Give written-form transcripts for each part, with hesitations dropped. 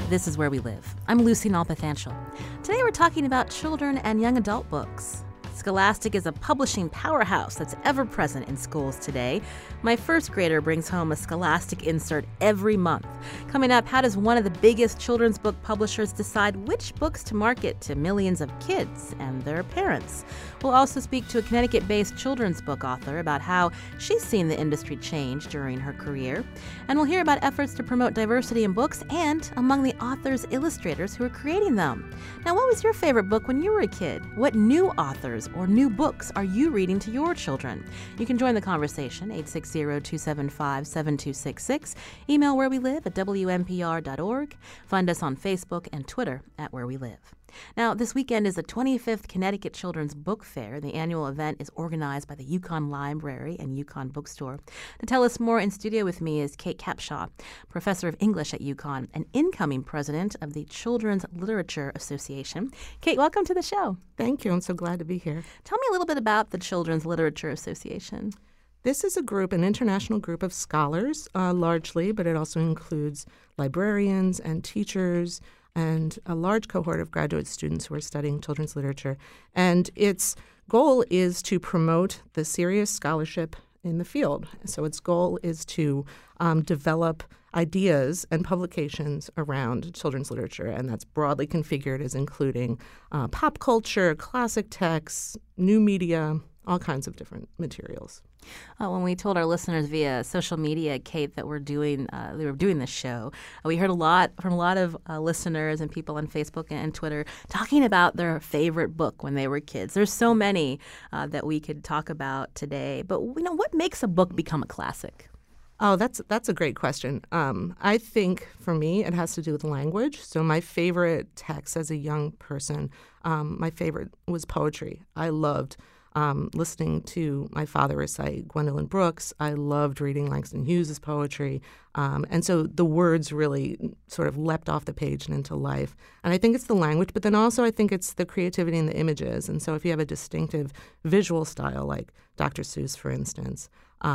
This is Where We Live. I'm Lucy Nalpathanchel. Today we're talking about children and young adult books. Scholastic is a publishing powerhouse that's ever present in schools today. My first grader brings home a Scholastic insert every month. Coming up, how does one of the biggest children's book publishers decide which books to market to millions of kids and their parents? We'll also speak to a Connecticut-based children's book author about how she's seen the industry change during her career. And we'll hear about efforts to promote diversity in books and among the authors' illustrators who are creating them. Now, what was your favorite book when you were a kid? What new authors or new books are you reading to your children? You can join the conversation, 860-275-7266. Email wherewelive@wnpr.org. Find us on Facebook and Twitter @wherewelive. Now, this weekend is the 25th Connecticut Children's Book Fair. The annual event is organized by the Yukon Library and Yukon Bookstore. To tell us more, in studio with me is Kate Capshaw, professor of English at Yukon and incoming president of the Children's Literature Association. Kate, welcome to the show. Thank you. I'm so glad to be here. Tell me a little bit about the Children's Literature Association. This is a group, an international group of scholars, largely, but it also includes librarians and teachers and a large cohort of graduate students who are studying children's literature. And its goal is to promote the serious scholarship in the field. So its goal is to develop ideas and publications around children's literature, and that's broadly configured as including pop culture, classic texts, new media, all kinds of different materials. When we told our listeners via social media, Kate, that we were doing this show, we heard a lot from a lot of listeners and people on Facebook and Twitter talking about their favorite book when they were kids. There's so many that we could talk about today. But what makes a book become a classic? Oh, that's a great question. I think for me it has to do with language. So my favorite text as a young person, my favorite was poetry. I loved listening to my father recite Gwendolyn Brooks. I loved reading Langston Hughes' poetry. And so the words really sort of leapt off the page and into life. And I think it's the language, but then also I think it's the creativity in the images. And so if you have a distinctive visual style like Dr. Seuss, for instance,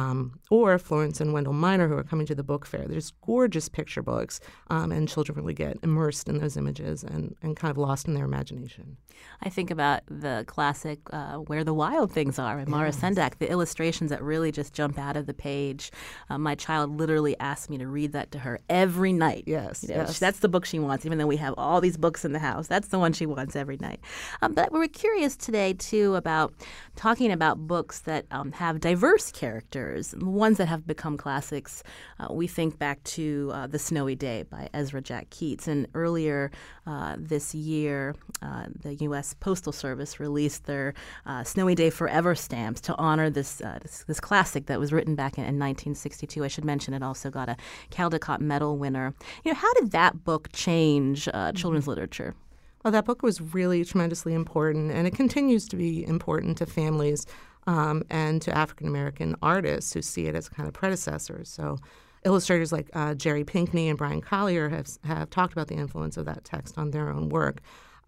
or Florence and Wendell Minor, who are coming to the book fair. There's gorgeous picture books, and children really get immersed in those images and kind of lost in their imagination. I think about the classic Where the Wild Things Are by Mara Sendak, the illustrations that really just jump out of the page. My child literally asked me to read that to her every night. Yes. That's the book she wants, even though we have all these books in the house. That's the one she wants every night. But we're curious today, too, about talking about books that have diverse characters, ones that have become classics. We think back to The Snowy Day by Ezra Jack Keats. And earlier this year, the U.S. Postal Service released their Snowy Day Forever stamps to honor this classic that was written back in 1962. I should mention it also got a Caldecott Medal winner. How did that book change children's literature? Well, that book was really tremendously important, and it continues to be important to families and to African-American artists who see it as kind of predecessors. So illustrators like Jerry Pinkney and Brian Collier have talked about the influence of that text on their own work.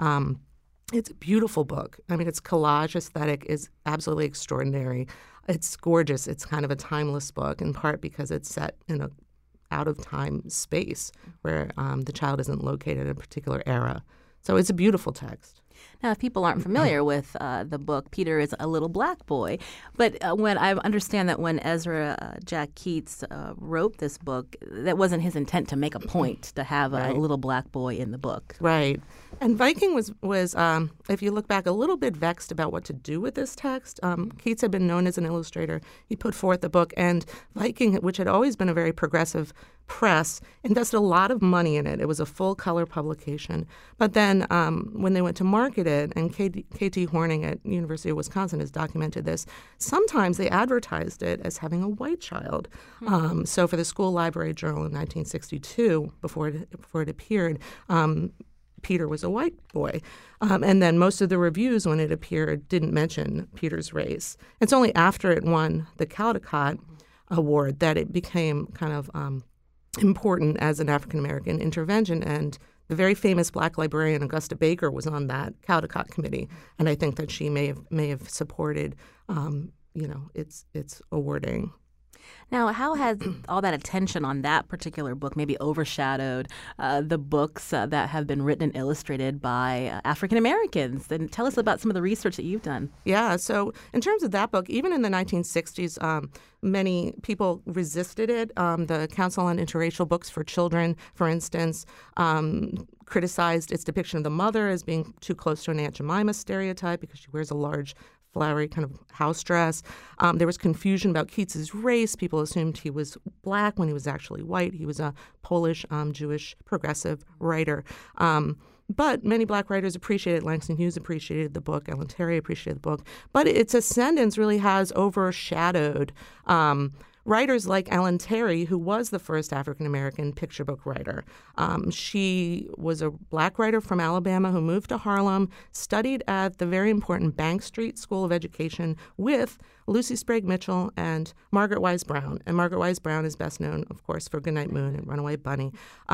It's a beautiful book. I mean, its collage aesthetic is absolutely extraordinary. It's gorgeous. It's kind of a timeless book, in part because it's set in a out-of-time space where the child isn't located in a particular era. So it's a beautiful text. Now, if people aren't familiar with the book, Peter is a little black boy. But when I understand that when Ezra Jack Keats wrote this book, that wasn't his intent to make a point to have a little black boy in the book. Right. And Viking was if you look back, a little bit vexed about what to do with this text. Keats had been known as an illustrator. He put forth the book, and Viking, which had always been a very progressive press, invested a lot of money in it. It was a full-color publication. But then when they went to market it, and K.T. Horning at University of Wisconsin has documented this, sometimes they advertised it as having a white child. So for the School Library Journal in 1962, before it appeared, Peter was a white boy. And then most of the reviews when it appeared didn't mention Peter's race. It's only after it won the Caldecott Award that it became kind of important as an African-American intervention. And the very famous black librarian Augusta Baker was on that Caldecott committee. And I think that she may have supported, its awarding. Now, how has all that attention on that particular book maybe overshadowed the books that have been written and illustrated by African Americans? And tell us about some of the research that you've done. Yeah, so in terms of that book, even in the 1960s, many people resisted it. The Council on Interracial Books for Children, for instance, criticized its depiction of the mother as being too close to an Aunt Jemima stereotype because she wears a large flowery kind of house dress. There was confusion about Keats's race. People assumed he was black when he was actually white. He was a Polish Jewish progressive writer. But many black writers appreciated it. Langston Hughes appreciated the book. Ellen Terry appreciated the book. But its ascendance really has overshadowed writers like Ellen Terry, who was the first African-American picture book writer. She was a black writer from Alabama who moved to Harlem, studied at the very important Bank Street School of Education with Lucy Sprague Mitchell and Margaret Wise Brown. And Margaret Wise Brown is best known, of course, for Goodnight Moon and Runaway Bunny.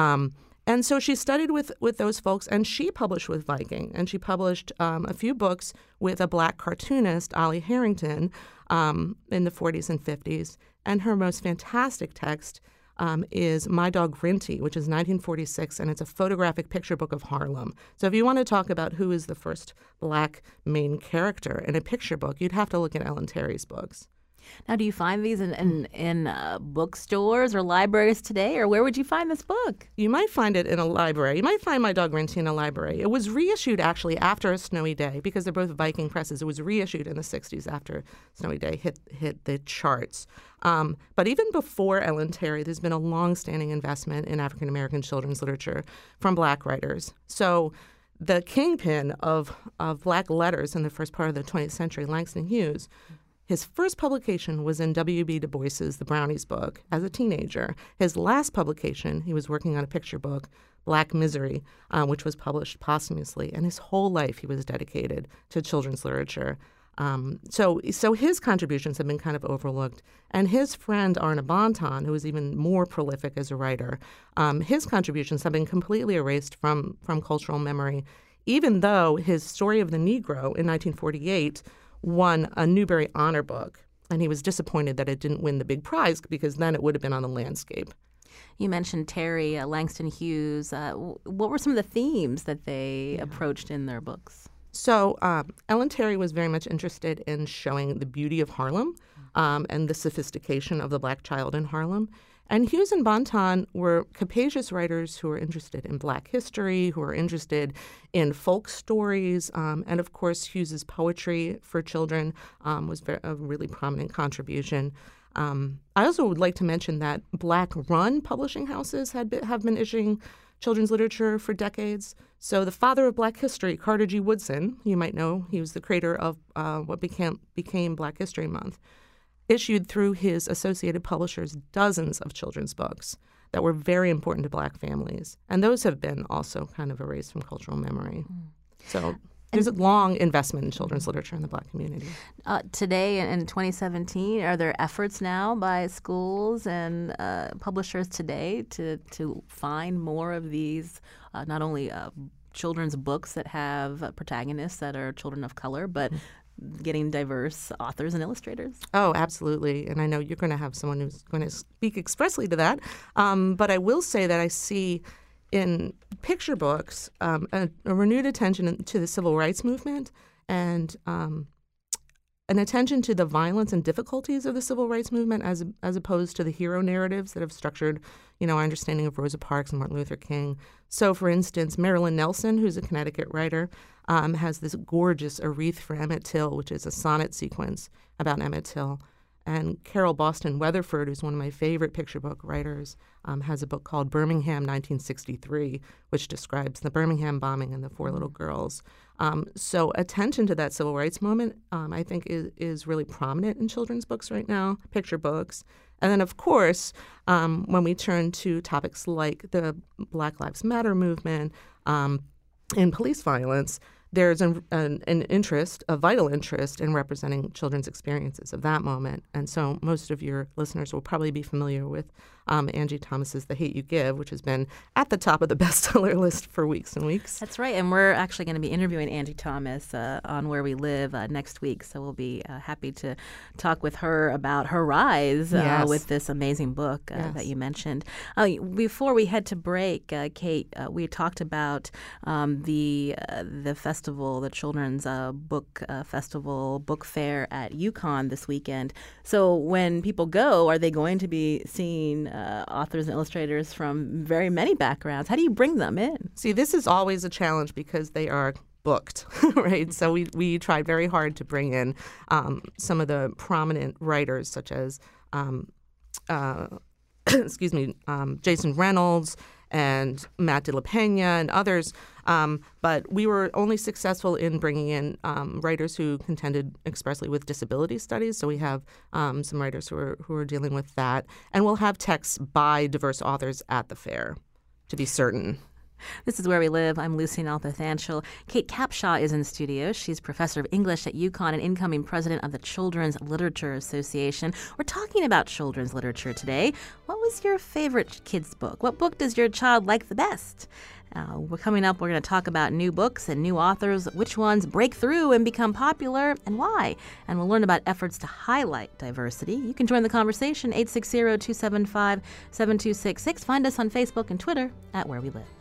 And so she studied with those folks, and she published with Viking. And she published a few books with a black cartoonist, Ollie Harrington, in the 40s and 50s. And her most fantastic text is My Dog Rinty, which is 1946, and it's a photographic picture book of Harlem. So if you want to talk about who is the first black main character in a picture book, you'd have to look at Ellen Terry's books. Now, do you find these in bookstores or libraries today, or where would you find this book? You might find it in a library. You might find My Dog Rinty in a library. It was reissued, actually, after A Snowy Day, because they're both Viking presses. It was reissued in the 60s after Snowy Day hit the charts. But even before Ellen Terry, there's been a long-standing investment in African-American children's literature from black writers. So the kingpin of black letters in the first part of the 20th century, Langston Hughes, his first publication was in W.B. Du Bois's The Brownies book as a teenager. His last publication, he was working on a picture book, Black Misery, which was published posthumously. And his whole life he was dedicated to children's literature. So his contributions have been kind of overlooked. And his friend Arna Bonton, who was even more prolific as a writer, his contributions have been completely erased from cultural memory, even though his Story of the Negro in 1948 won a Newbery Honor Book, and he was disappointed that it didn't win the big prize because then it would have been on the landscape. You mentioned Terry, Langston Hughes. What were some of the themes that they approached in their books? So Ellen Terry was very much interested in showing the beauty of Harlem and the sophistication of the black child in Harlem. And Hughes and Bonton were capacious writers who were interested in black history, who were interested in folk stories. And, of course, Hughes's poetry for children was a really prominent contribution. I also would like to mention that black-run publishing houses have been issuing children's literature for decades. So the father of black history, Carter G. Woodson, you might know, he was the creator of what became Black History Month, issued through his Associated Publishers dozens of children's books that were very important to black families. And those have been also kind of erased from cultural memory. So there's a long investment in children's literature in the black community. Today, in 2017, are there efforts now by schools and publishers today to find more of these, not only children's books that have protagonists that are children of color, but getting diverse authors and illustrators? Oh, absolutely. And I know you're going to have someone who's going to speak expressly to that. But I will say that I see in picture books a renewed attention to the civil rights movement and an attention to the violence and difficulties of the civil rights movement as opposed to the hero narratives that have structured, our understanding of Rosa Parks and Martin Luther King. So, for instance, Marilyn Nelson, who's a Connecticut writer, has this gorgeous A Wreath for Emmett Till, which is a sonnet sequence about Emmett Till. And Carol Boston Weatherford, who's one of my favorite picture book writers, has a book called Birmingham 1963, which describes the Birmingham bombing and the four little girls. So attention to that civil rights moment, I think, is really prominent in children's books right now, picture books. And then, of course, when we turn to topics like the Black Lives Matter movement and police violence, there's an interest, a vital interest in representing children's experiences of that moment. And so most of your listeners will probably be familiar with Angie Thomas's The Hate U Give, which has been at the top of the bestseller list for weeks and weeks. That's right. And we're actually going to be interviewing Angie Thomas on Where We Live next week. So we'll be happy to talk with her about her rise with this amazing book that you mentioned. Before we head to break, Kate, we talked about the festival, the Children's Book Festival, book fair at UConn this weekend. So when people go, are they going to be seeing authors and illustrators from very many backgrounds? How do you bring them in? See, this is always a challenge because they are booked, right? So we tried very hard to bring in some of the prominent writers such as, Jason Reynolds and Matt de la Pena and others. But we were only successful in bringing in writers who contended expressly with disability studies. So we have some writers who are dealing with that. And we'll have texts by diverse authors at the fair, to be certain. This is Where We Live. I'm Lucy Nalpathanchel. Kate Capshaw is in the studio. She's professor of English at UConn and incoming president of the Children's Literature Association. We're talking about children's literature today. What was your favorite kids' book? What book does your child like the best? We're coming up, we're going to talk about new books and new authors, which ones break through and become popular, and why. And we'll learn about efforts to highlight diversity. You can join the conversation, 860-275-7266. Find us on Facebook and Twitter at Where We Live.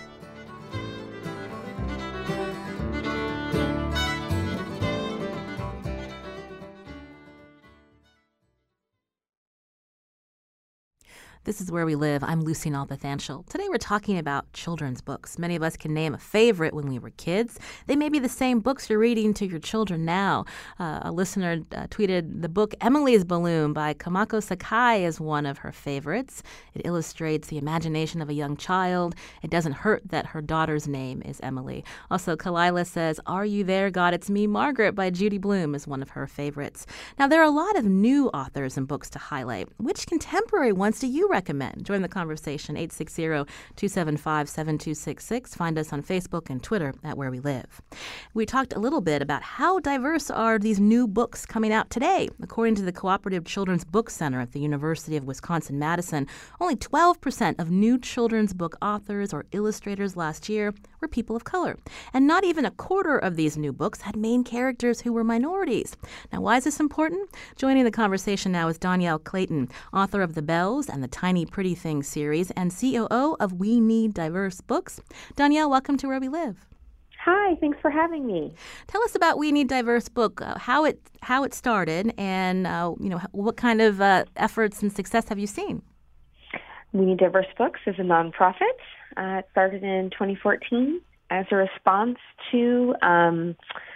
This is Where We Live. I'm Lucy Nalpathanchel. Today we're talking about children's books. Many of us can name a favorite when we were kids. They may be the same books you're reading to your children now. A listener tweeted the book Emily's Balloon by Kamako Sakai is one of her favorites. It illustrates the imagination of a young child. It doesn't hurt that her daughter's name is Emily. Also, Kalila says, Are You There, God? It's Me, Margaret by Judy Blume is one of her favorites. Now, there are a lot of new authors and books to highlight. Which contemporary ones do you recommend? Join the conversation, 860-275-7266. Find us on Facebook and Twitter at Where We Live. We talked a little bit about how diverse are these new books coming out today. According to the Cooperative Children's Book Center at the University of Wisconsin-Madison, only 12% of new children's book authors or illustrators last year were people of color. And not even a quarter of these new books had main characters who were minorities. Now, why is this important? Joining the conversation now is Dhonielle Clayton, author of The Bells and the Tiny Pretty Things series and COO of We Need Diverse Books. Dhonielle, welcome to Where We Live. Hi, thanks for having me. Tell us about We Need Diverse Book, how it started, and what kind of efforts and success have you seen? We Need Diverse Books is a nonprofit. It started in 2014 as a response to an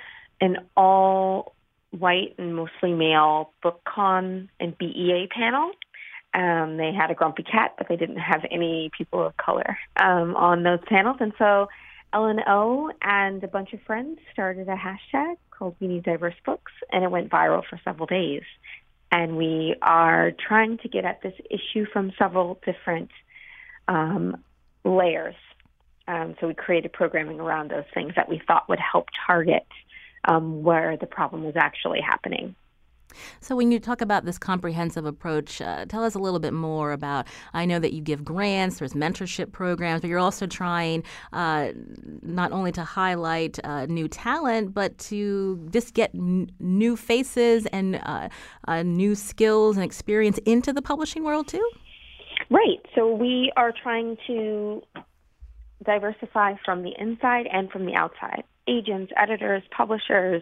all-white and mostly male BookCon and BEA panel. They had a grumpy cat, but they didn't have any people of color on those panels. And so L&O and a bunch of friends started a hashtag called We Need Diverse Books, and it went viral for several days. And we are trying to get at this issue from several different layers. So we created programming around those things that we thought would help target where the problem was actually happening. So when you talk about this comprehensive approach, tell us a little bit more about, I know that you give grants, there's mentorship programs, but you're also trying not only to highlight new talent, but to just get new faces and new skills and experience into the publishing world too? Right. So we are trying to diversify from the inside and from the outside. Agents, editors, publishers.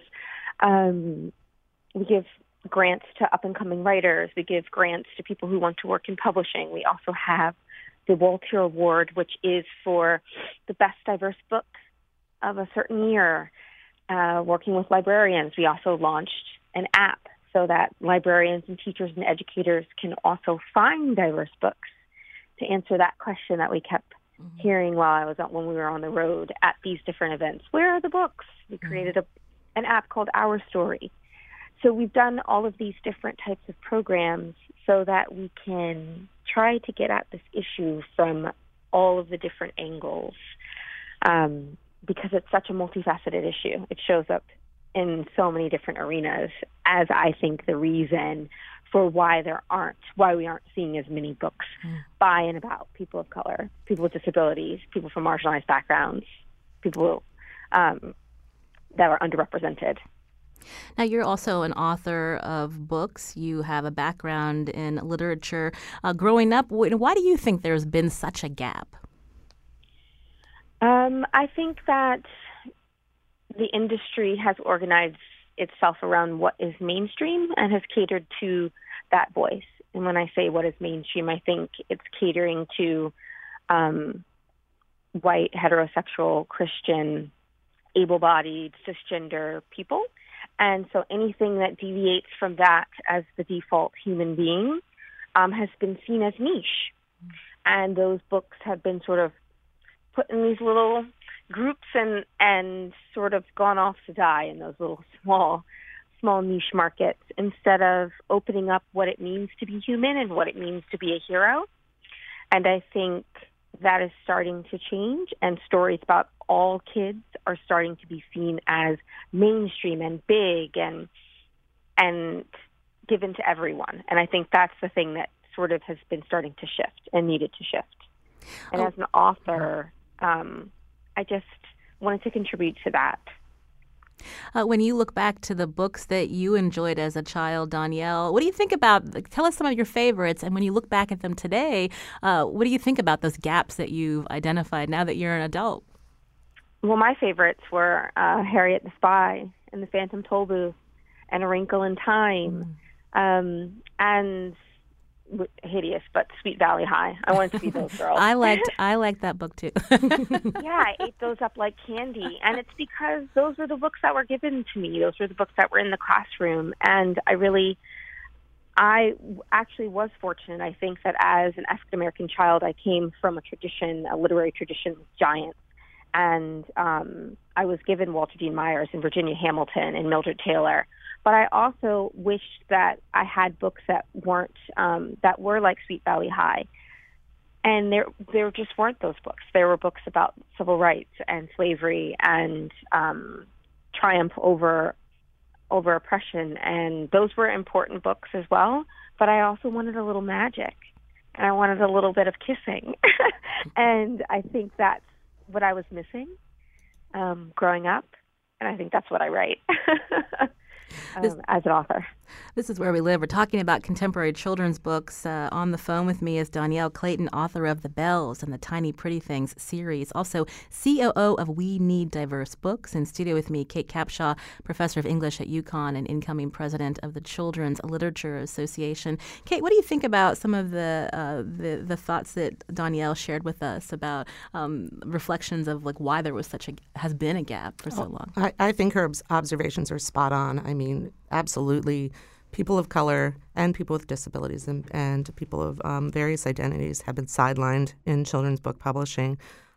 We give grants to up-and-coming writers. We give grants to people who want to work in publishing. We also have the Walter Award, which is for the best diverse book of a certain year. Working with librarians, we also launched an app so that librarians and teachers and educators can also find diverse books, to answer that question that we kept hearing when we were on the road at these different events. Where are the books? We created an app called Our Story. So we've done all of these different types of programs so that we can try to get at this issue from all of the different angles. because it's such a multifaceted issue. It shows up in so many different arenas as, I think, the reason for why we aren't seeing as many books by and about people of color, people with disabilities, people from marginalized backgrounds, people that are underrepresented. Now, you're also an author of books. You have a background in literature. Growing up, why do you think there's been such a gap? I think that the industry has organized itself around what is mainstream and has catered to that voice. And when I say what is mainstream, I think it's catering to white, heterosexual, Christian, able-bodied, cisgender people. And so anything that deviates from that as the default human being has been seen as niche. And those books have been sort of put in these little groups and sort of gone off to die in those little small niche markets, instead of opening up what it means to be human and what it means to be a hero. And I think that is starting to change, and stories about all kids are starting to be seen as mainstream and big and given to everyone. And I think that's the thing that sort of has been starting to shift and needed to shift. And as an author, I just wanted to contribute to that. When you look back to the books that you enjoyed as a child, Donielle, what do you think about, tell us some of your favorites, and when you look back at them today, what do you think about those gaps that you've identified now that you're an adult? Well, my favorites were Harriet the Spy and The Phantom Tollbooth and A Wrinkle in Time, and hideous, but Sweet Valley High. I wanted to be those girls. I liked that book too. Yeah, I ate those up like candy, and it's because those were the books that were given to me. Those were the books that were in the classroom, and I actually was fortunate. I think that as an African American child, I came from a literary tradition with giants, and I was given Walter Dean Myers and Virginia Hamilton and Mildred Taylor. But I also wished that I had books that weren't that were like Sweet Valley High, and there just weren't those books. There were books about civil rights and slavery and triumph over oppression, and those were important books as well. But I also wanted a little magic, and I wanted a little bit of kissing, and I think that's what I was missing growing up, and I think that's what I write. As an author. This is Where We Live. We're talking about contemporary children's books. On the phone with me is Donielle Clayton, author of The Bells and the Tiny Pretty Things series, also COO of We Need Diverse Books. In studio with me, Kate Capshaw, professor of English at UConn and incoming president of the Children's Literature Association. Kate, what do you think about some of the thoughts that Donielle shared with us about reflections of like why there was has been a gap for so long? I think her observations are spot on. I mean, absolutely. People of color and people with disabilities and people of various identities have been sidelined in children's book publishing.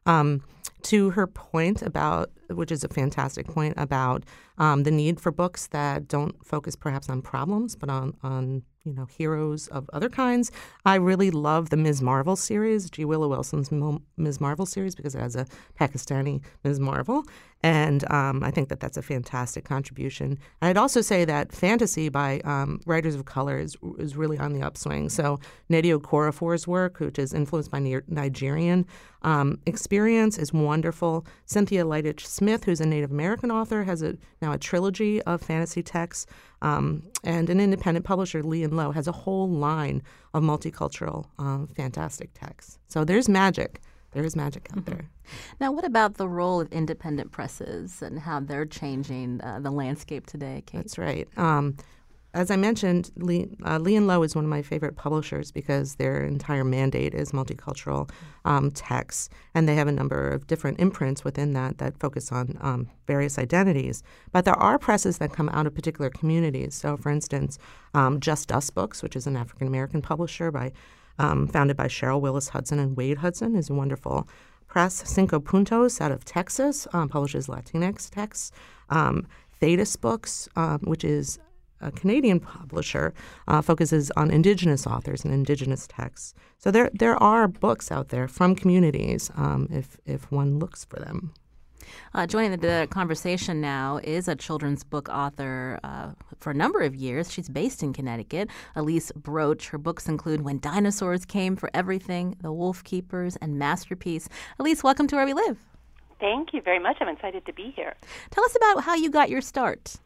To her point about, which is a fantastic point, about the need for books that don't focus perhaps on problems, but on heroes of other kinds. I really love the Ms. Marvel series, G. Willow Wilson's Ms. Marvel series, because it has a Pakistani Ms. Marvel. And I think that that's a fantastic contribution. And I'd also say that fantasy by writers of color is really on the upswing. So Nnedi Okorafor's work, which is influenced by Nigerian experience, is wonderful. Cynthia Leitich Smith, who's a Native American author, has now a trilogy of fantasy texts. And an independent publisher, Lee & Low, has a whole line of multicultural, fantastic texts. So there's magic. There is magic out there. Now, what about the role of independent presses and how they're changing the landscape today, Kate? That's right. As I mentioned, Lee & Low is one of my favorite publishers because their entire mandate is multicultural texts, and they have a number of different imprints within that focus on various identities. But there are presses that come out of particular communities. So, for instance, Just Us Books, which is an African-American publisher founded by Cheryl Willis Hudson and Wade Hudson, is a wonderful press. Cinco Puntos out of Texas publishes Latinx texts. Thetis Books, which is a Canadian publisher, focuses on Indigenous authors and Indigenous texts. So there are books out there from communities if one looks for them. Joining the conversation now is a children's book author for a number of years. She's based in Connecticut, Elise Broach. Her books include When Dinosaurs Came for Everything, The Wolf Keepers, and Masterpiece. Elise, welcome to Where We Live. Thank you very much. I'm excited to be here. Tell us about how you got your start.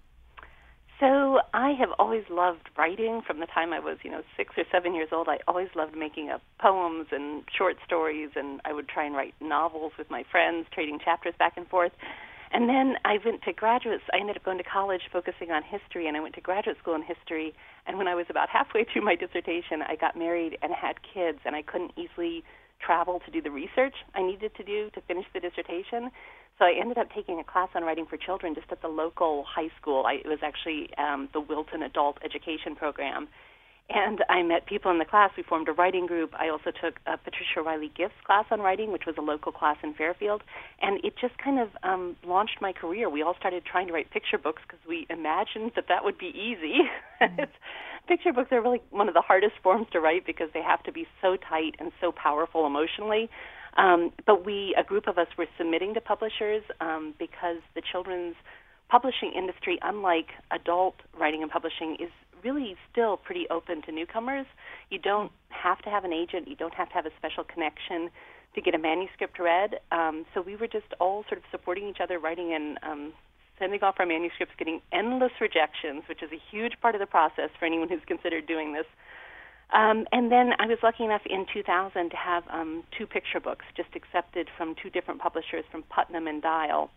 So I have always loved writing from the time I was, 6 or 7 years old. I always loved making up poems and short stories, and I would try and write novels with my friends, trading chapters back and forth. And then I went to graduate. I ended up going to college focusing on history, and I went to graduate school in history. And when I was about halfway through my dissertation, I got married and had kids, and I couldn't easily travel to do the research I needed to do to finish the dissertation. So I ended up taking a class on writing for children just at the local high school. It was actually the Wilton Adult Education Program. And I met people in the class. We formed a writing group. I also took a Patricia Riley Gifts class on writing, which was a local class in Fairfield. And it just kind of launched my career. We all started trying to write picture books because we imagined that would be easy. Picture books are really one of the hardest forms to write because they have to be so tight and so powerful emotionally. But a group of us were submitting to publishers because the children's publishing industry, unlike adult writing and publishing, is really still pretty open to newcomers. You don't have to have an agent. You don't have to have a special connection to get a manuscript read. So we were just all sort of supporting each other, writing and sending off our manuscripts, getting endless rejections, which is a huge part of the process for anyone who's considered doing this. And then I was lucky enough in 2000 to have 2 picture books just accepted from 2 different publishers, from Putnam and Dial.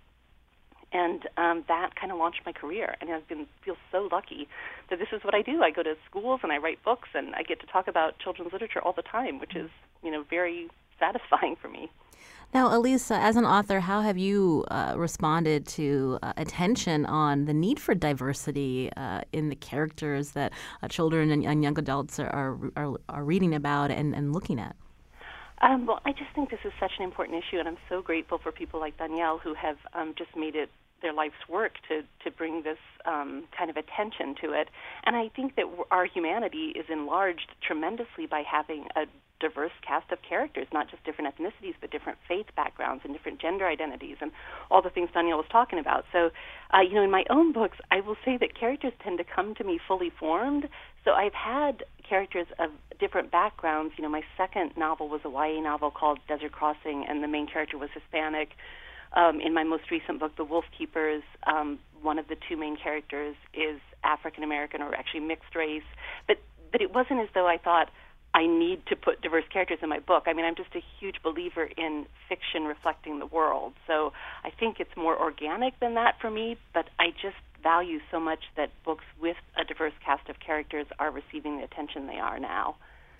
And that kind of launched my career. And I feel so lucky that this is what I do. I go to schools and I write books, and I get to talk about children's literature all the time, which is, very satisfying for me. Now, Elise, as an author, how have you responded to attention on the need for diversity in the characters that children and young adults are reading about and looking at? Well, I just think this is such an important issue, and I'm so grateful for people like Danielle who have just made it their life's work to bring this kind of attention to it. And I think that our humanity is enlarged tremendously by having a diverse cast of characters, not just different ethnicities, but different faith backgrounds and different gender identities and all the things Danielle was talking about. So, in my own books, I will say that characters tend to come to me fully formed. So I've had characters of different backgrounds. My second novel was a YA novel called Desert Crossing, and the main character was Hispanic. In my most recent book, The Wolf Keepers, one of the 2 main characters is African American, or actually mixed race. But it wasn't as though I thought, I need to put diverse characters in my book. I mean, I'm just a huge believer in fiction reflecting the world. So I think it's more organic than that for me, but I just value so much that books with a diverse cast of characters are receiving the attention they are now.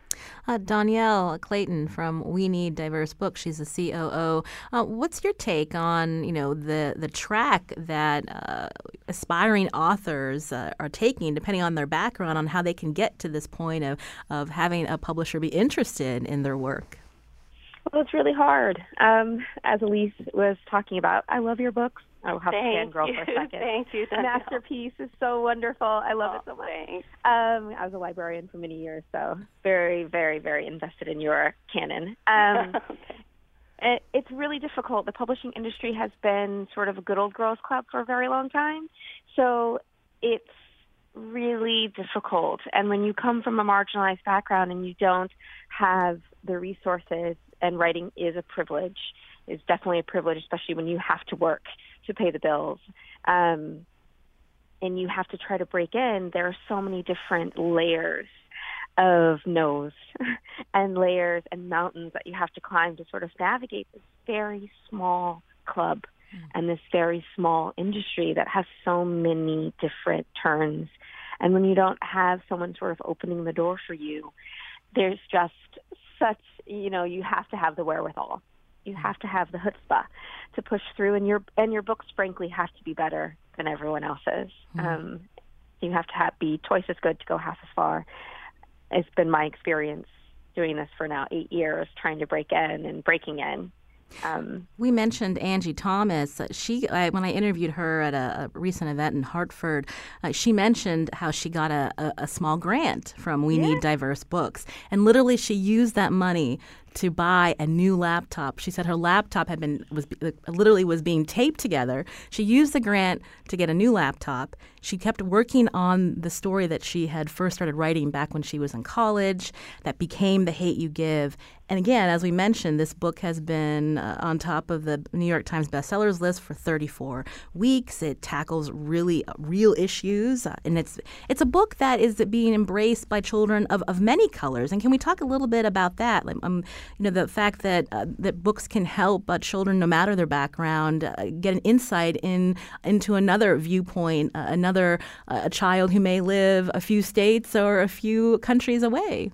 Danielle Clayton from We Need Diverse Books. She's the COO. What's your take on, the track that aspiring authors are taking, depending on their background, on how they can get to this point of having a publisher be interested in their work? Well, it's really hard. As Elise was talking about, I love your books. I will have to fangirl for a second. Thank you, Danielle. Masterpiece is so wonderful. I love it so much. Thanks. I was a librarian for many years, so very, very, very invested in your canon. It's really difficult. The publishing industry has been sort of a good old girls club for a very long time, so it's really difficult. And when you come from a marginalized background and you don't have the resources, and writing is a privilege, it's definitely a privilege, especially when you have to work to pay the bills, and you have to try to break in, there are so many different layers of no's and layers and mountains that you have to climb to sort of navigate this very small club and this very small industry that has so many different turns. And when you don't have someone sort of opening the door for you, there's just such, you have to have the wherewithal. You have to have the chutzpah to push through, and your books, frankly, have to be better than everyone else's. You have to be twice as good to go half as far. It's been my experience doing this for now 8 years, trying to break in and breaking in. We mentioned Angie Thomas. When I interviewed her at a recent event in Hartford, she mentioned how she got a small grant from We Need Diverse Books. And literally she used that money to buy a new laptop. She said her laptop was being taped together. She used the grant to get a new laptop. She kept working on the story that she had first started writing back when she was in college that became The Hate U Give. And again, as we mentioned, this book has been on top of the New York Times bestsellers list for 34 weeks. It tackles really real issues, and it's a book that is being embraced by children of many colors. And can we talk a little bit about that? The fact that that books can help children, no matter their background, get an insight into another viewpoint, a child who may live a few states or a few countries away.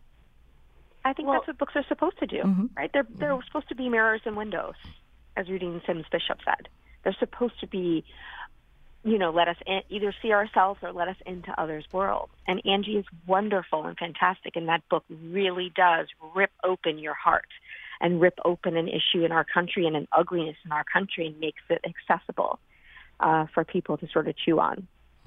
I think that's what books are supposed to do, right? They're supposed to be mirrors and windows, as Rudine Sims Bishop said. They're supposed to be, let us either see ourselves or let us into others' worlds. And Angie is wonderful and fantastic, and that book really does rip open your heart and rip open an issue in our country and an ugliness in our country and makes it accessible for people to sort of chew on.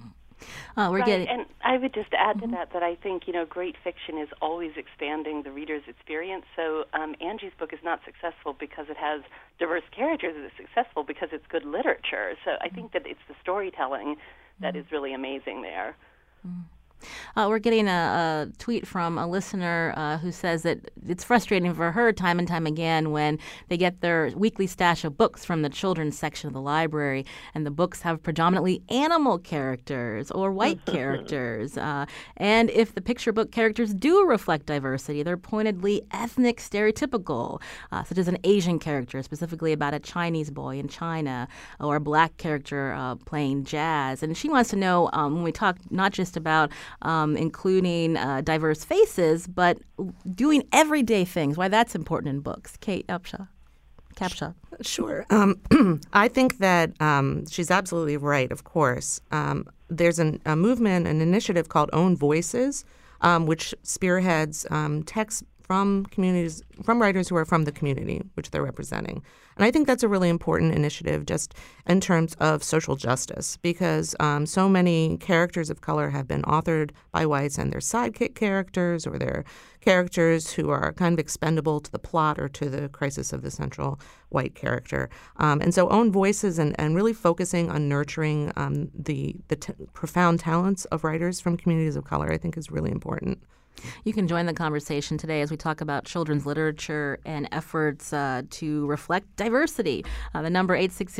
And I would just add to that I think, great fiction is always expanding the reader's experience. So Angie's book is not successful because it has diverse characters. It's successful because it's good literature. So I think that it's the storytelling that is really amazing there. We're getting a tweet from a listener who says that it's frustrating for her time and time again when they get their weekly stash of books from the children's section of the library, and the books have predominantly animal characters or white characters. And if the picture book characters do reflect diversity, they're pointedly ethnic stereotypical, such as an Asian character, specifically about a Chinese boy in China, or a black character playing jazz. And she wants to know, when we talk not just about including diverse faces, but doing everyday things, why that's important in books. Kate Capshaw. Sure. I think that she's absolutely right, of course. There's a movement, an initiative called Own Voices, which spearheads texts from communities, from writers who are from the community, which they're representing. And I think that's a really important initiative just in terms of social justice, because so many characters of color have been authored by whites, and they're sidekick characters, or they're characters who are kind of expendable to the plot or to the crisis of the central white character. And so Own Voices and really focusing on nurturing the profound talents of writers from communities of color, I think is really important. You can join the conversation today as we talk about children's literature and efforts to reflect diversity. The number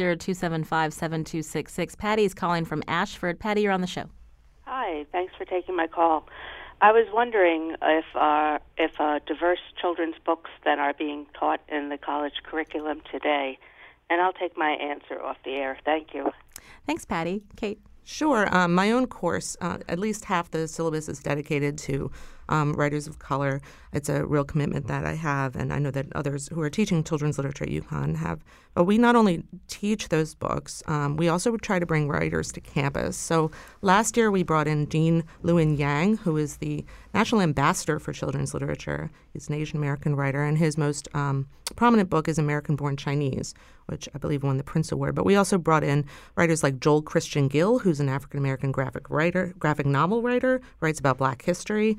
860-275-7266. Patty is calling from Ashford. Patty, you're on the show. Hi, thanks for taking my call. I was wondering if diverse children's books that are being taught in the college curriculum today, and I'll take my answer off the air. Thank you. Thanks, Patty. Kate? Sure. My own course, at least half the syllabus is dedicated to writers of color. It's a real commitment that I have, and I know that others who are teaching children's literature at UConn have. But we not only teach those books, we also would try to bring writers to campus. So last year we brought in Dean Lewin Yang, who is the National Ambassador for Children's Literature. He's an Asian American writer, and his most prominent book is American Born Chinese, which I believe won the Prince Award. But we also brought in writers like Joel Christian Gill, who's an African American graphic novel writer, writes about Black history.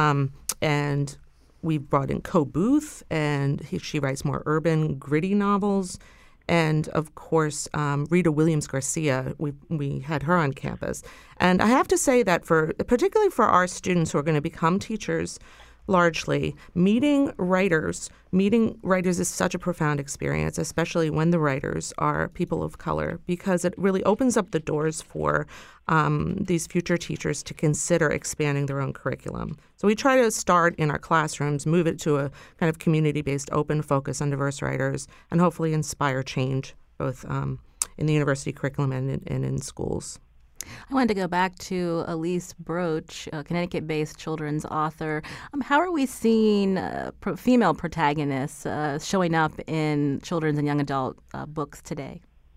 And we brought in Co Booth, and she writes more urban, gritty novels. And, of course, Rita Williams Garcia, we had her on campus. And I have to say that particularly for our students who are going to become teachers largely, meeting writers is such a profound experience, especially when the writers are people of color, because it really opens up the doors for these future teachers to consider expanding their own curriculum. So we try to start in our classrooms, move it to a kind of community-based open focus on diverse writers, and hopefully inspire change both in the university curriculum and in schools. I wanted to go back to Elise Broach, a Connecticut-based children's author. How are we seeing female protagonists showing up in children's and young adult books today?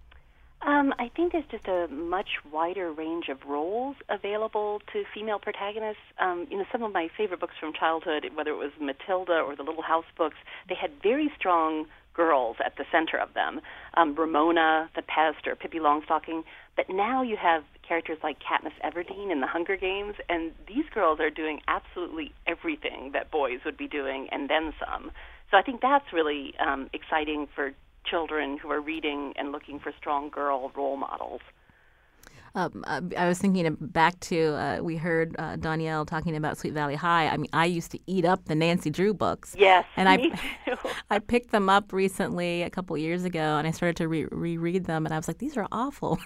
I think there's just a much wider range of roles available to female protagonists. Some of my favorite books from childhood, whether it was Matilda or the Little House books, they had very strong girls at the center of them. Ramona, the Pest, or Pippi Longstocking. But now you have characters like Katniss Everdeen in The Hunger Games, and these girls are doing absolutely everything that boys would be doing, and then some. So I think that's really exciting for children who are reading and looking for strong girl role models. I was thinking back to, we heard Danielle talking about Sweet Valley High. I mean, I used to eat up the Nancy Drew books. Yes, and me too. I picked them up recently a couple years ago, and I started to reread them, and I was like, these are awful.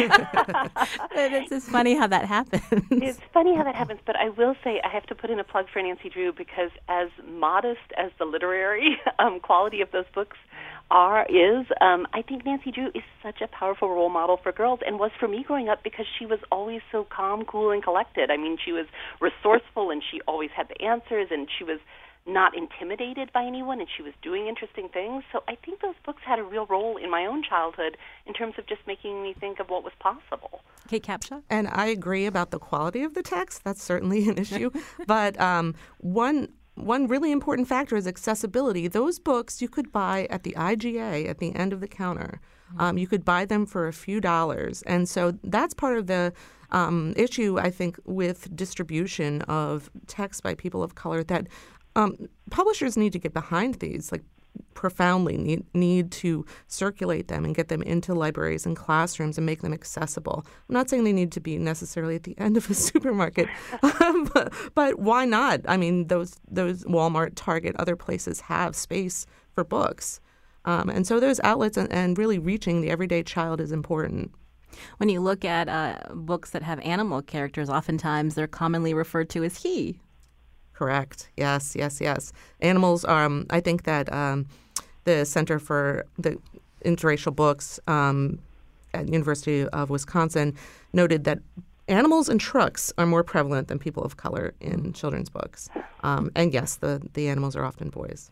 It's just funny how that happens. It's funny how that happens, but I will say I have to put in a plug for Nancy Drew, because as modest as the literary quality of those books is, I think Nancy Drew is such a powerful role model for girls, and was for me growing up, because she was always so calm, cool, and collected. I mean, she was resourceful, and she always had the answers, and she was not intimidated by anyone, and she was doing interesting things. So I think those books had a real role in my own childhood in terms of just making me think of what was possible. Kate Capshaw? And I agree about the quality of the text. That's certainly an issue. But one really important factor is accessibility. Those books you could buy at the IGA at the end of the counter. You could buy them for a few dollars. And so that's part of the issue, I think, with distribution of text by people of color, that publishers need to get behind these, like profoundly need to circulate them and get them into libraries and classrooms and make them accessible. I'm not saying they need to be necessarily at the end of a supermarket, but why not? I mean, those Walmart, Target, other places have space for books. And so those outlets and really reaching the everyday child is important. When you look at books that have animal characters, oftentimes they're commonly referred to as he. Correct. Yes. Animals, I think that the Center for the Interracial Books at University of Wisconsin noted that animals and trucks are more prevalent than people of color in children's books. And yes, the animals are often boys.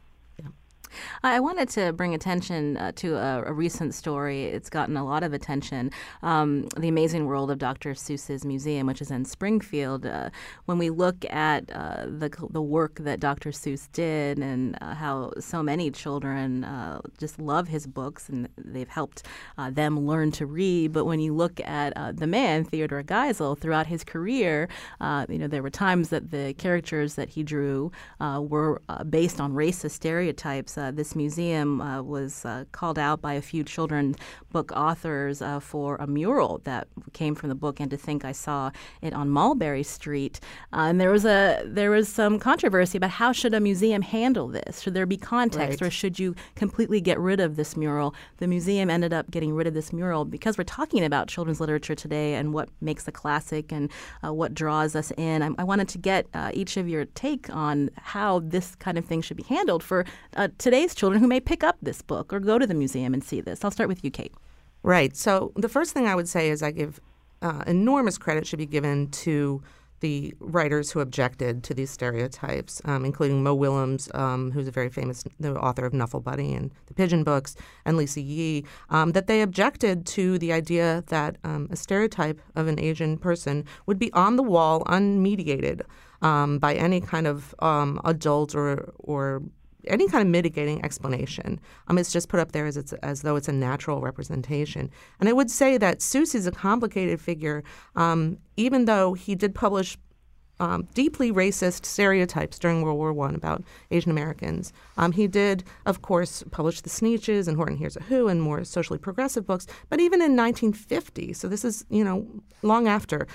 I wanted to bring attention to a recent story. It's gotten a lot of attention. The Amazing World of Dr. Seuss's Museum, which is in Springfield. When we look at the work that Dr. Seuss did and how so many children just love his books, and they've helped them learn to read. But when you look at the man, Theodore Geisel, throughout his career, there were times that the characters that he drew were based on racist stereotypes. This museum was called out by a few children's book authors for a mural that came from the book, And to Think I Saw It on Mulberry Street. And there was some controversy about how should a museum handle this? Should there be context, or should you completely get rid of this mural? The museum ended up getting rid of this mural because we're talking about children's literature today and what makes a classic and what draws us in. I wanted to get each of your take on how this kind of thing should be handled for today's children who may pick up this book or go to the museum and see this. I'll start with you, Kate. Right. So the first thing I would say is I give enormous credit should be given to the writers who objected to these stereotypes, including Mo Willems, who's a very famous the author of Knufflebuddy and the Pigeon books, and Lisa Yee, that they objected to the idea that a stereotype of an Asian person would be on the wall, unmediated by any kind of adult or any kind of mitigating explanation. It's just put up there as though it's a natural representation. And I would say that Seuss is a complicated figure, even though he did publish deeply racist stereotypes during World War I about Asian Americans. He did, of course, publish The Sneetches and Horton Hears a Who and more socially progressive books. But even in 1950, so this is, long after,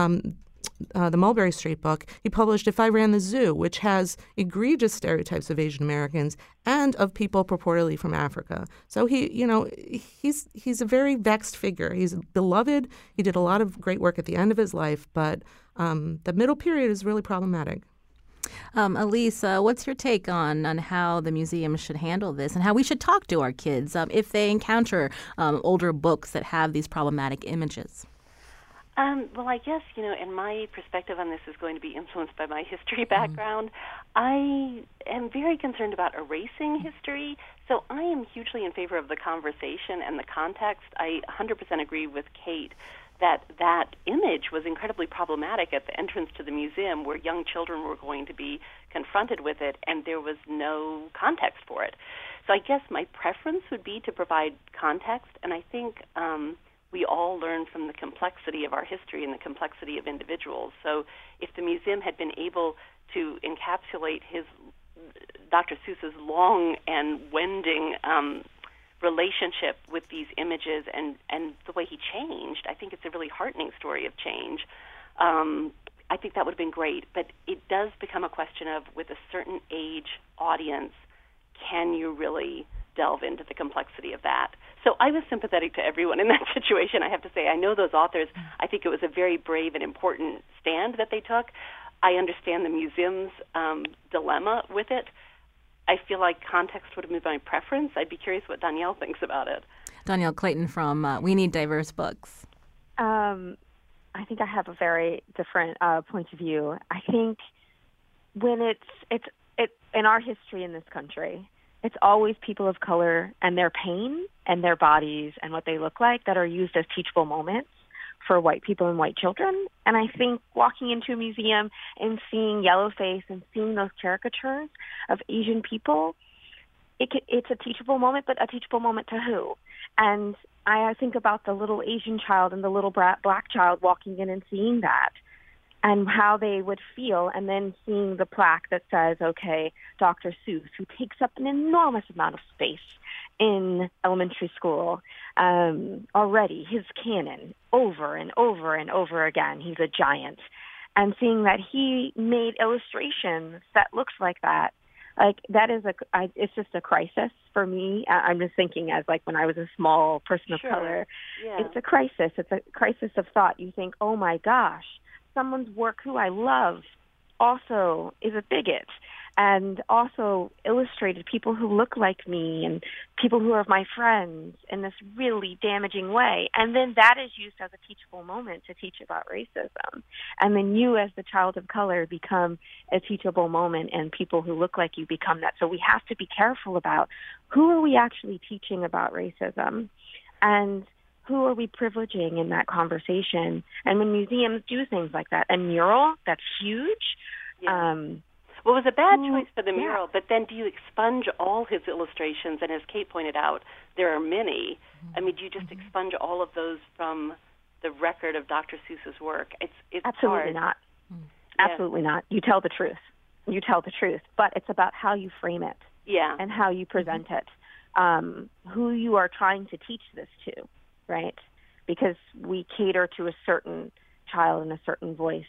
the Mulberry Street book, he published If I Ran the Zoo, which has egregious stereotypes of Asian Americans and of people purportedly from Africa. So he's a very vexed figure. He's beloved. He did a lot of great work at the end of his life, but the middle period is really problematic. Elise, what's your take on how the museum should handle this and how we should talk to our kids if they encounter older books that have these problematic images? Well, I guess, and my perspective on this is going to be influenced by my history background. I am very concerned about erasing history, so I am hugely in favor of the conversation and the context. I 100% agree with Kate that image was incredibly problematic at the entrance to the museum, where young children were going to be confronted with it, and there was no context for it. So I guess my preference would be to provide context, and I think we all learn from the complexity of our history and the complexity of individuals. So if the museum had been able to encapsulate his Dr. Seuss's long and wending relationship with these images and the way he changed. I think it's a really heartening story of change. I think that would have been great, but it does become a question of, with a certain age audience, can you really delve into the complexity of that? So I was sympathetic to everyone in that situation, I have to say. I know those authors. I think it was a very brave and important stand that they took. I understand the museum's dilemma with it. I feel like context would have been my preference. I'd be curious what Danielle thinks about it. Danielle Clayton from We Need Diverse Books. I think I have a very different point of view. I think when it's in our history in this country, it's always people of color and their pain and their bodies and what they look like that are used as teachable moments for white people and white children. And I think walking into a museum and seeing Yellowface and seeing those caricatures of Asian people, it's a teachable moment, but a teachable moment to who? And I think about the little Asian child and the little black child walking in and seeing that and how they would feel, and then seeing the plaque that says, okay, Dr. Seuss, who takes up an enormous amount of space in elementary school already, his canon over and over and over again. He's a giant. And seeing that he made illustrations that looks like that, like that is it's just a crisis for me. I'm just thinking as like when I was a small person of color, It's a crisis. It's a crisis of thought. You think, oh my gosh, someone's work who I love also is a bigot and also illustrated people who look like me and people who are my friends in this really damaging way. And then that is used as a teachable moment to teach about racism. And then you as the child of color become a teachable moment and people who look like you become that. So we have to be careful about who are we actually teaching about racism and who are we privileging in that conversation. And when museums do things like that, a mural, that's huge. Well, it was a bad choice for the mural, but then do you expunge all his illustrations? And as Kate pointed out, there are many. I mean, do you just expunge all of those from the record of Dr. Seuss's work? It's absolutely hard. Not. Absolutely not. You tell the truth. You tell the truth. But it's about how you frame it and how you present it, who you are trying to teach this to, right? Because we cater to a certain child and a certain voice.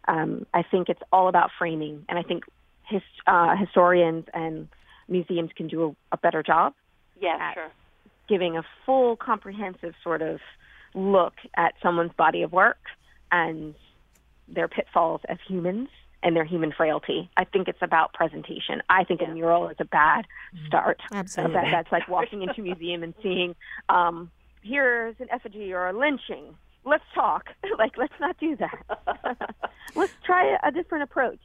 I think it's all about framing, and I think historians and museums can do a better job at giving a full, comprehensive sort of look at someone's body of work and their pitfalls as humans and their human frailty. I think it's about presentation. I think a mural is a bad start. Absolutely. That's like walking into a museum and seeing, here's an effigy or a lynching. Let's talk. Like, let's not do that. Let's try a different approach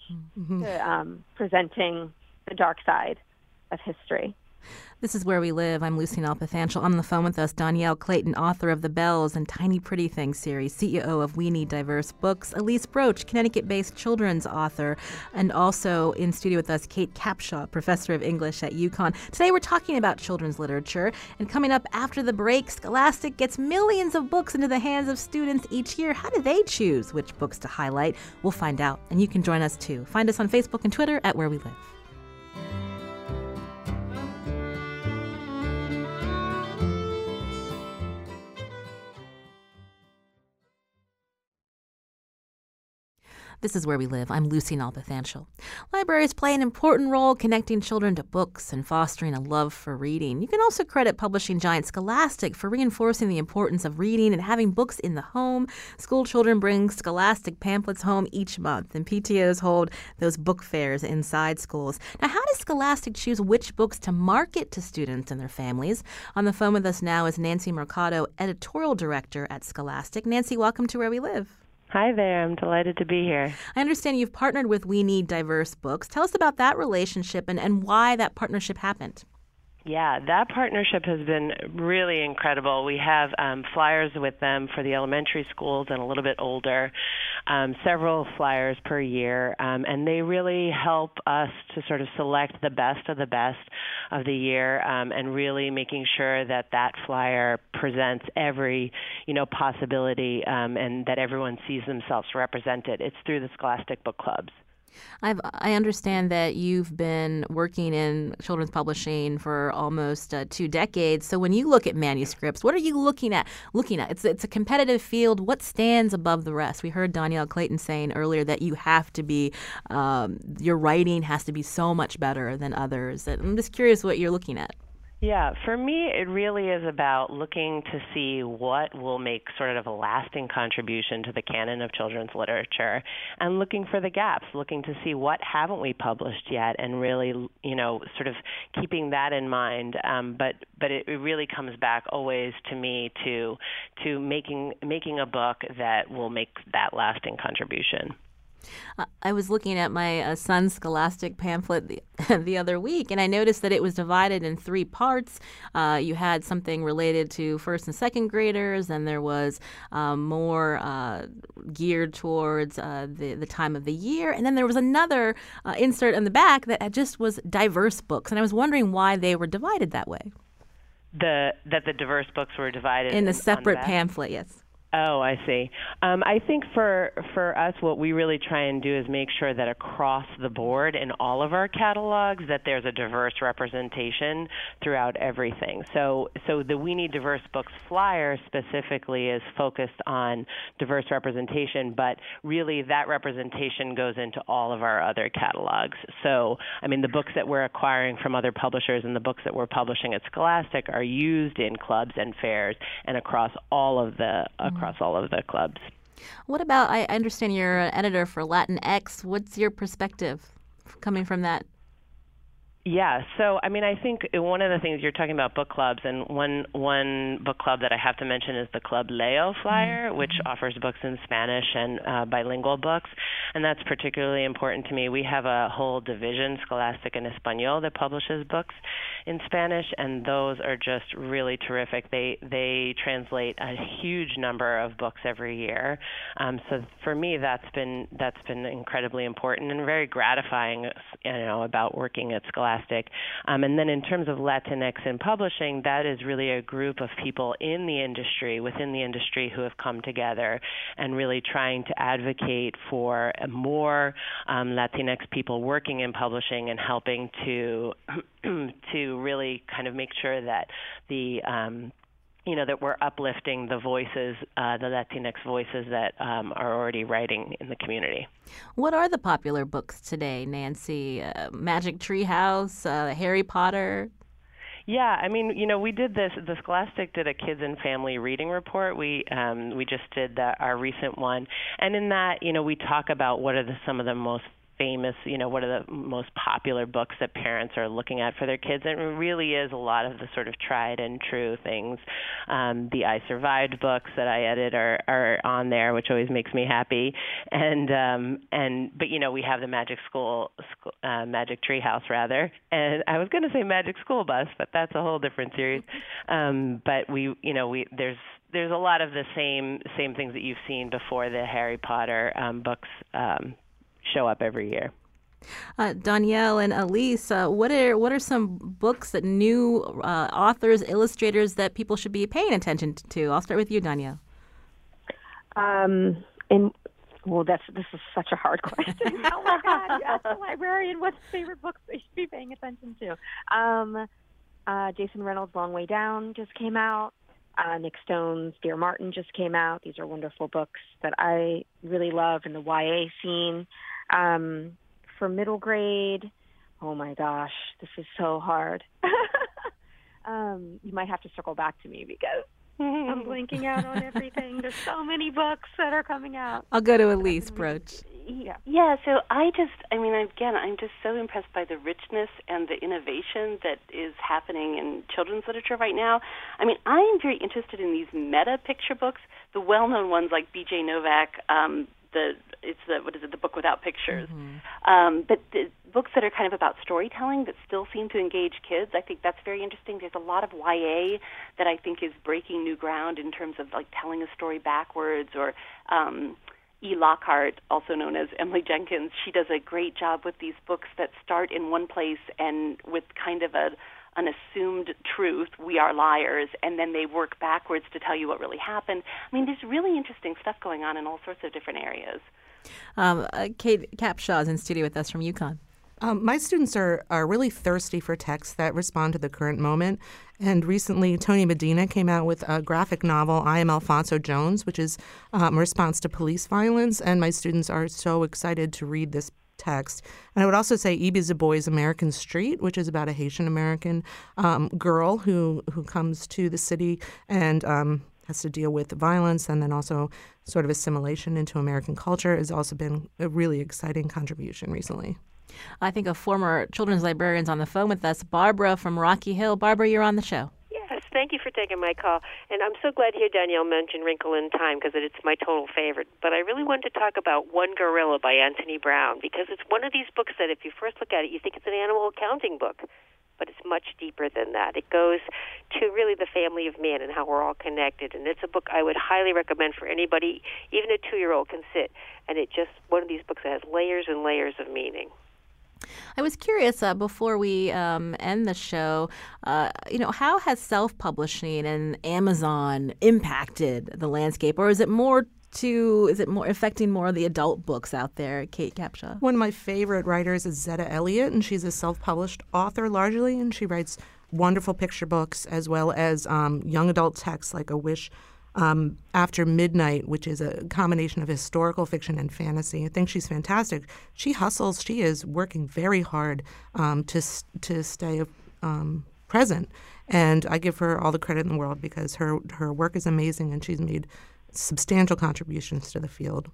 to presenting the dark side of history. This is Where We Live. I'm Lucy Nalpathanchel. On the phone with us, Danielle Clayton, author of The Bells and Tiny Pretty Things series, CEO of We Need Diverse Books, Elise Broach, Connecticut-based children's author, and also in studio with us, Kate Capshaw, professor of English at UConn. Today we're talking about children's literature, and coming up after the break, Scholastic gets millions of books into the hands of students each year. How do they choose which books to highlight? We'll find out, and you can join us too. Find us on Facebook and Twitter at Where We Live. This is Where We Live. I'm Lucy Nalpathanchel. Libraries play an important role connecting children to books and fostering a love for reading. You can also credit publishing giant Scholastic for reinforcing the importance of reading and having books in the home. School children bring Scholastic pamphlets home each month, and PTOs hold those book fairs inside schools. Now, how does Scholastic choose which books to market to students and their families? On the phone with us now is Nancy Mercado, editorial director at Scholastic. Nancy, welcome to Where We Live. Hi there. I'm delighted to be here. I understand you've partnered with We Need Diverse Books. Tell us about that relationship and why that partnership happened. Yeah, that partnership has been really incredible. We have flyers with them for the elementary schools and a little bit older, several flyers per year, and they really help us to sort of select the best of the year, and really making sure that that flyer presents every, possibility, and that everyone sees themselves represented. It's through the Scholastic Book Clubs. I understand that you've been working in children's publishing for almost 2 decades. So when you look at manuscripts, what are you looking at? It's a competitive field. What stands above the rest? We heard Dhonielle Clayton saying earlier that you have to be, your writing has to be so much better than others. And I'm just curious what you're looking at. Yeah, for me, it really is about looking to see what will make sort of a lasting contribution to the canon of children's literature and looking for the gaps, looking to see what haven't we published yet and really, sort of keeping that in mind. But it really comes back always to me to making a book that will make that lasting contribution. I was looking at my son's Scholastic pamphlet the other week, and I noticed that it was divided in 3 parts. You had something related to first and second graders, and there was more geared towards the time of the year. And then there was another insert in the back that just was diverse books. And I was wondering why they were divided that way. That the diverse books were divided in a separate pamphlet, yes. Oh, I see. I think for us, what we really try and do is make sure that across the board in all of our catalogs that there's a diverse representation throughout everything. So the We Need Diverse Books flyer specifically is focused on diverse representation, but really that representation goes into all of our other catalogs. So, I mean, the books that we're acquiring from other publishers and the books that we're publishing at Scholastic are used in clubs and fairs and across all of the clubs. What about, I understand you're an editor for Latinx. What's your perspective coming from that? Yeah, so I mean, I think one of the things you're talking about book clubs, and one book club that I have to mention is the Club Leo flyer, which offers books in Spanish and bilingual books, and that's particularly important to me. We have a whole division, Scholastic en Español, that publishes books in Spanish, and those are just really terrific. They translate a huge number of books every year. So for me, that's been incredibly important and very gratifying, about working at Scholastic. And then in terms of Latinx in publishing, that is really a group of people within the industry who have come together and really trying to advocate for more Latinx people working in publishing and helping to really kind of make sure that that we're uplifting the voices, the Latinx voices that are already writing in the community. What are the popular books today, Nancy? Magic Tree House, Harry Potter? Yeah, I mean, we did this. The Scholastic did a kids and family reading report. We just did our recent one, and in that, we talk about what are some of the most famous, what are the most popular books that parents are looking at for their kids. And it really is a lot of the sort of tried and true things. The I Survived books that I edit are on there, which always makes me happy. But we have the Magic Tree House rather. And I was going to say Magic School Bus, but that's a whole different series. But there's a lot of the same things that you've seen before. The Harry Potter books show up every year. Dhonielle and Elise, what are some books that new authors, illustrators that people should be paying attention to? I'll start with you, Dhonielle. This is such a hard question. Oh my God! You asked the librarian what's favorite books they should be paying attention to. Jason Reynolds' Long Way Down just came out. Nick Stone's Dear Martin just came out. These are wonderful books that I really love in the YA scene. For middle grade, oh my gosh, this is so hard. You might have to circle back to me because I'm blanking out on everything. There's so many books that are coming out. I'll go to Elise Broach. Yeah, so I'm just so impressed by the richness and the innovation that is happening in children's literature right now. I mean, I am very interested in these meta picture books, the well-known ones like B.J. Novak, the Book Without Pictures. But the books that are kind of about storytelling that still seem to engage kids, I think that's very interesting. There's a lot of YA that I think is breaking new ground in terms of like telling a story backwards, or E. Lockhart, also known as Emily Jenkins, she does a great job with these books that start in one place and with kind of an assumed truth, we are liars, and then they work backwards to tell you what really happened. I mean, there's really interesting stuff going on in all sorts of different areas. Kate Capshaw is in studio with us from UConn. My students are really thirsty for texts that respond to the current moment. And recently, Tony Medina came out with a graphic novel, I Am Alfonso Jones, which is a response to police violence. And my students are so excited to read this text. And I would also say Ibi Zeboi's American Street, which is about a Haitian-American girl who comes to the city and has to deal with violence and then also sort of assimilation into American culture, has also been a really exciting contribution recently. I think a former children's librarian's on the phone with us, Barbara from Rocky Hill. Barbara, you're on the show. Yes, thank you for taking my call. And I'm so glad to hear Danielle mention Wrinkle in Time because it's my total favorite. But I really wanted to talk about One Gorilla by Anthony Brown because it's one of these books that if you first look at it, you think it's an animal accounting book. But it's much deeper than that. It goes to really the family of man and how we're all connected. And it's a book I would highly recommend for anybody, even a 2-year-old can sit. And it's just one of these books that has layers and layers of meaning. I was curious before we end the show, how has self-publishing and Amazon impacted the landscape, or is it more affecting more of the adult books out there? Kate Capshaw. One of my favorite writers is Zetta Elliott, and she's a self-published author largely, and she writes wonderful picture books as well as young adult texts like A Wish After Midnight, which is a combination of historical fiction and fantasy. I think she's fantastic. She hustles. She is working very hard to stay present. And I give her all the credit in the world because her work is amazing and she's made substantial contributions to the field.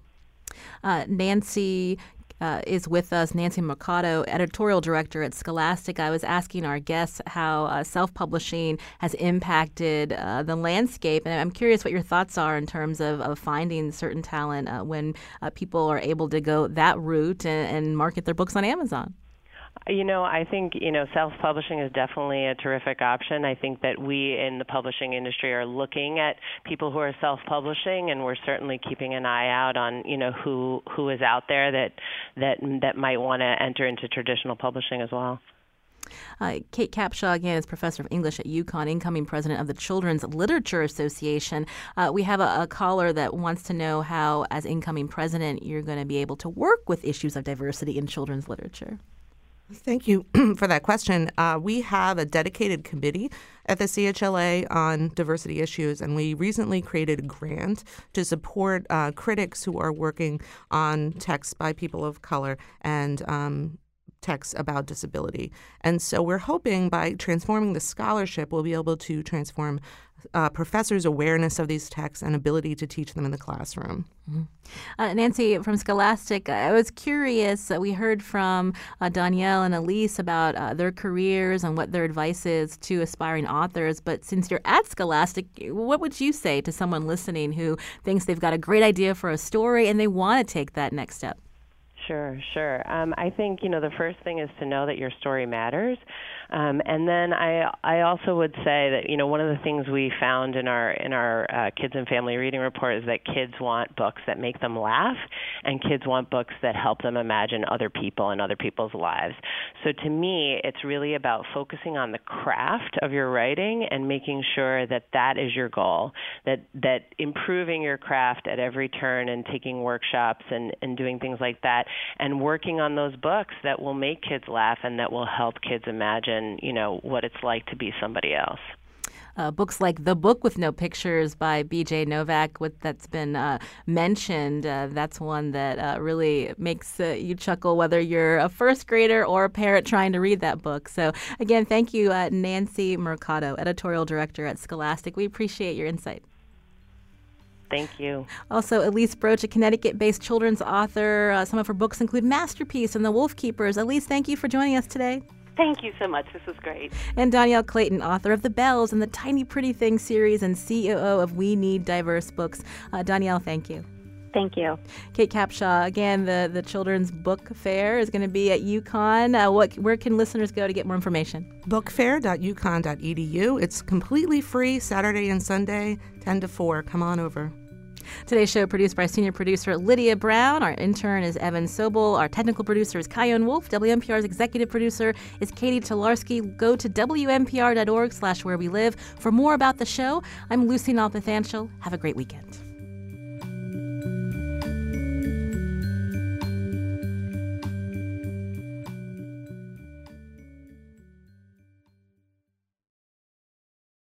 Nancy is with us, Nancy Mercado, editorial director at Scholastic. I was asking our guests how self-publishing has impacted the landscape, and I'm curious what your thoughts are in terms of finding certain talent when people are able to go that route and market their books on Amazon. I think, self-publishing is definitely a terrific option. I think that we in the publishing industry are looking at people who are self-publishing, and we're certainly keeping an eye out on, who is out there that might want to enter into traditional publishing as well. Kate Capshaw, again, is professor of English at UConn, incoming president of the Children's Literature Association. We have a caller that wants to know how, as incoming president, you're going to be able to work with issues of diversity in children's literature. Thank you for that question. We have a dedicated committee at the CHLA on diversity issues, and we recently created a grant to support critics who are working on texts by people of color and texts about disability. And so we're hoping by transforming the scholarship, we'll be able to transform professors' awareness of these texts and ability to teach them in the classroom. Mm-hmm. Nancy, from Scholastic, I was curious. We heard from Danielle and Elise about their careers and what their advice is to aspiring authors. But since you're at Scholastic, what would you say to someone listening who thinks they've got a great idea for a story and they want to take that next step? Sure. I think, the first thing is to know that your story matters. And then I also would say that, one of the things we found in our Kids and Family Reading Report is that kids want books that make them laugh, and kids want books that help them imagine other people and other people's lives. So to me, it's really about focusing on the craft of your writing and making sure that that is your goal, that improving your craft at every turn and taking workshops and doing things like that, and working on those books that will make kids laugh and that will help kids imagine, what it's like to be somebody else. Books like The Book with No Pictures by B.J. Novak, that's been mentioned, that's one that really makes you chuckle, whether you're a first grader or a parent trying to read that book. So, again, thank you, Nancy Mercado, editorial director at Scholastic. We appreciate your insight. Thank you. Also, Elise Broach, a Connecticut-based children's author. Some of her books include Masterpiece and The Wolf Keepers. Elise, thank you for joining us today. Thank you so much. This was great. And Danielle Clayton, author of The Bells and the Tiny Pretty Things series and CEO of We Need Diverse Books. Danielle, thank you. Thank you. Kate Capshaw, again, the Children's Book Fair is going to be at UConn. Where can listeners go to get more information? Bookfair.uconn.edu. It's completely free Saturday and Sunday, 10 to 4. Come on over. Today's show produced by senior producer Lydia Brown. Our intern is Evan Sobel. Our technical producer is Kyone Wolf. WNPR's executive producer is Katie Tolarski. Go to WNPR.org/wherewelive for more about the show. I'm Lucy Nalpathanchel. Have a great weekend.